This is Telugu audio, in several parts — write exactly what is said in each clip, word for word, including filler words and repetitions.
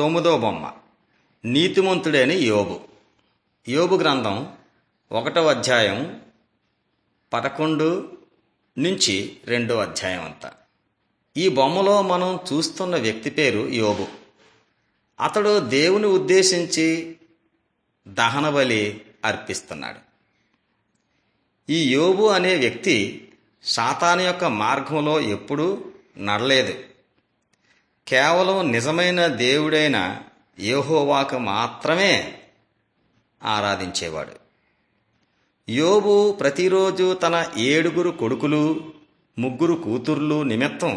తొమ్మిదో బొమ్మ నీతిమంతుడైన యోబు. యోబు గ్రంథం ఒకటో అధ్యాయం పదకొండు నుంచి రెండో అధ్యాయం అంతా. ఈ బొమ్మలో మనం చూస్తున్న వ్యక్తి పేరు యోబు. అతడు దేవుని ఉద్దేశించి దహన బలి అర్పిస్తున్నాడు. ఈ యోబు అనే వ్యక్తి సాతాను యొక్క మార్గంలో ఎప్పుడూ నడలేదు. కేవలం నిజమైన దేవుడైన యెహోవాకు మాత్రమే ఆరాధించేవాడు. యోబు ప్రతిరోజు తన ఏడుగురు కొడుకులు ముగ్గురు కూతుర్లు నిమిత్తం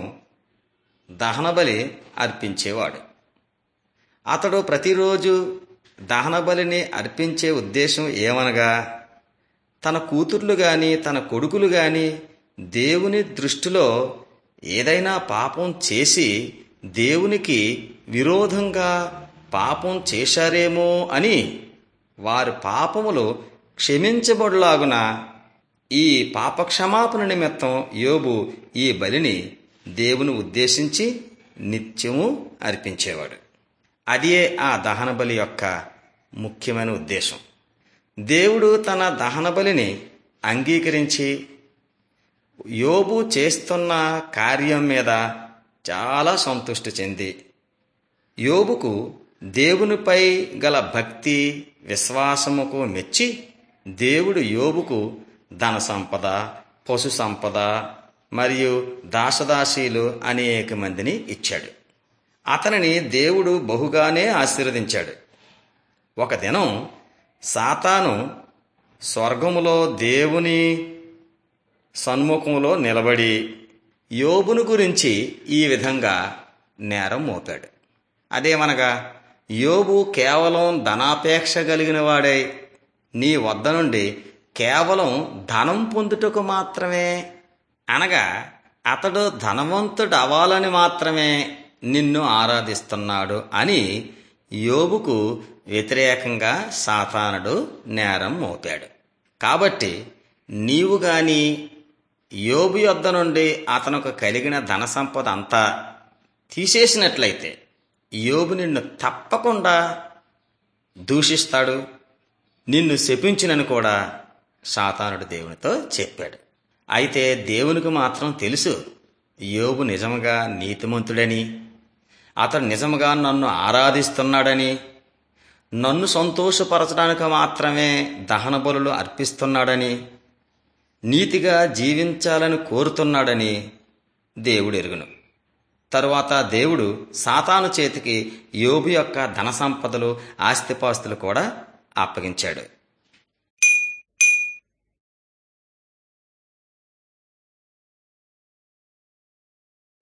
దహనబలి అర్పించేవాడు. అతడు ప్రతిరోజు దహనబలిని అర్పించే ఉద్దేశం ఏమనగా, తన కూతుర్లు గాని తన కొడుకులు గాని దేవుని దృష్టిలో ఏదైనా పాపం చేసి దేవునికి విరోధంగా పాపం చేశారేమో అని వారి పాపములు క్షమించబడులాగున ఈ పాపక్షమాపణ నిమిత్తం యోబు ఈ బలిని దేవుని ఉద్దేశించి నిత్యము అర్పించేవాడు. అదే ఆ దహన బలి యొక్క ముఖ్యమైన ఉద్దేశం. దేవుడు తన దహన బలిని అంగీకరించి యోబు చేస్తున్న కార్యం మీద చాలా సంతృష్టి చెంది యోబుకు దేవునిపై గల భక్తి విశ్వాసముకు మెచ్చి దేవుడు యోబుకు ధన సంపద, పశు సంపద మరియు దాసదాసీలు అనేక మందిని ఇచ్చాడు. అతనిని దేవుడు బహుగానే ఆశీర్వదించాడు. ఒక దినం సాతాను స్వర్గములో దేవుని సన్ముఖంలో నిలబడి యోబును గురించి ఈ విధంగా నేరం మోపాడు. అదేమనగా, యోబు కేవలం ధనాపేక్ష కలిగిన వాడై నీ వద్ద నుండి కేవలం ధనం పొందుటకు మాత్రమే, అనగా అతడు ధనవంతుడు అవ్వాలని మాత్రమే నిన్ను ఆరాధిస్తున్నాడు అని యోబుకు వ్యతిరేకంగా సాతానుడు నేరం మోపాడు. కాబట్టి నీవు గాని యోబు యొద్ద నుండి అతనుకు కలిగిన ధన సంపద అంతా తీసేసినట్లయితే యోబు నిన్ను తప్పకుండా దూషిస్తాడు, నిన్ను శపించునని కూడా సాతానుడు దేవునితో చెప్పాడు. అయితే దేవునికి మాత్రం తెలుసు యోబు నిజముగా నీతిమంతుడని, అతడు నిజముగా నన్ను ఆరాధిస్తున్నాడని, నన్ను సంతోషపరచడానికి మాత్రమే దహన బలులు అర్పిస్తున్నాడని, నీతిగా జీవించాలని కోరుతున్నాడని దేవుడు ఎరుగును. తరువాత దేవుడు సాతాను చేతికి యోబు యొక్క ధన సంపదలు ఆస్తిపాస్తులు కూడా అప్పగించాడు.